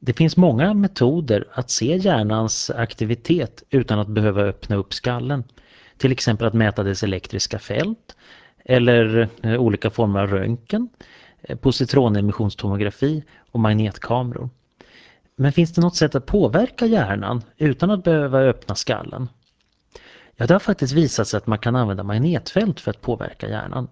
Det finns många metoder att se hjärnans aktivitet utan att behöva öppna upp skallen. Till exempel att mäta dess elektriska fält eller olika former av röntgen, positronemissionstomografi och magnetkameror. Men finns det något sätt att påverka hjärnan utan att behöva öppna skallen? Ja, det har faktiskt visat sig att man kan använda magnetfält för att påverka hjärnan.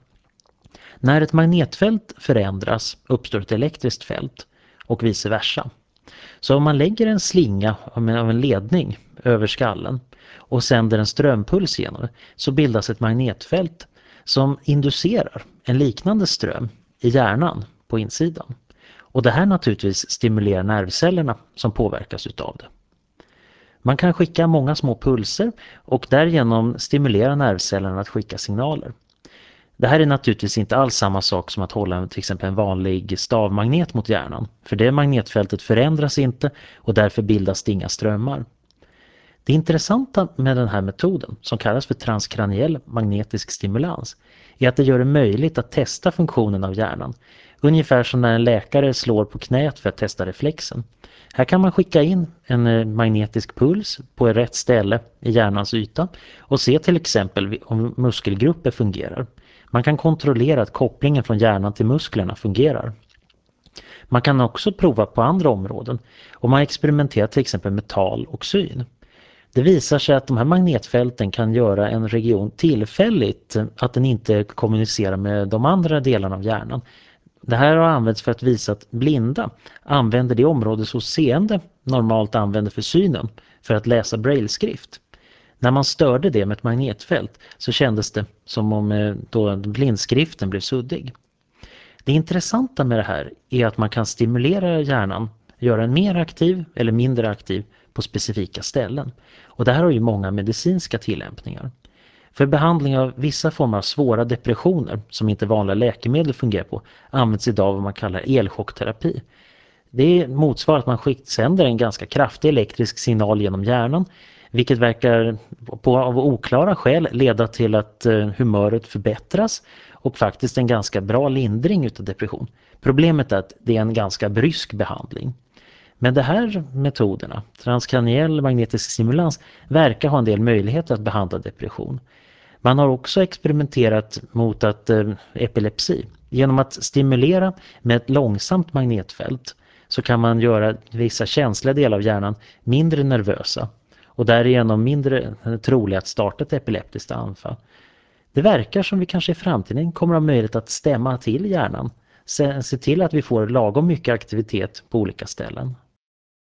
När ett magnetfält förändras uppstår ett elektriskt fält och vice versa. Så om man lägger en slinga av en ledning över skallen och sänder en strömpuls genom det, så bildas ett magnetfält som inducerar en liknande ström i hjärnan på insidan. Och det här naturligtvis stimulerar nervcellerna som påverkas utav det. Man kan skicka många små pulser och därigenom stimulera nervcellerna att skicka signaler. Det här är naturligtvis inte alls samma sak som att hålla till exempel en vanlig stavmagnet mot hjärnan. För det magnetfältet förändras inte och därför bildas det inga strömmar. Det intressanta med den här metoden, som kallas för transkraniell magnetisk stimulans, är att det gör det möjligt att testa funktionen av hjärnan. Ungefär som när en läkare slår på knät för att testa reflexen. Här kan man skicka in en magnetisk puls på rätt ställe i hjärnans yta och se till exempel om muskelgrupper fungerar. Man kan kontrollera att kopplingen från hjärnan till musklerna fungerar. Man kan också prova på andra områden och man experimenterar till exempel med tal och syn. Det visar sig att de här magnetfälten kan göra en region tillfälligt att den inte kommunicerar med de andra delarna av hjärnan. Det här har använts för att visa att blinda använder det område som seende normalt använder för synen för att läsa brailleskrift. När man störde det med ett magnetfält så kändes det som om då blindskriften blev suddig. Det intressanta med det här är att man kan stimulera hjärnan, göra den mer aktiv eller mindre aktiv på specifika ställen. Och det här har ju många medicinska tillämpningar. För behandling av vissa former av svåra depressioner som inte vanliga läkemedel fungerar på används idag vad man kallar elchockterapi. Det motsvarar att man sänder en ganska kraftig elektrisk signal genom hjärnan, vilket verkar av oklara skäl leda till att humöret förbättras och faktiskt en ganska bra lindring utav depression. Problemet är att det är en ganska brysk behandling. Men de här metoderna, transkraniell magnetisk stimulans, verkar ha en del möjligheter att behandla depression. Man har också experimenterat mot epilepsi. Genom att stimulera med ett långsamt magnetfält så kan man göra vissa känsliga delar av hjärnan mindre nervösa och därigenom mindre troliga att starta ett epileptiskt anfall. Det verkar som vi kanske i framtiden kommer att ha möjlighet att stämma till hjärnan, se till att vi får lagom mycket aktivitet på olika ställen.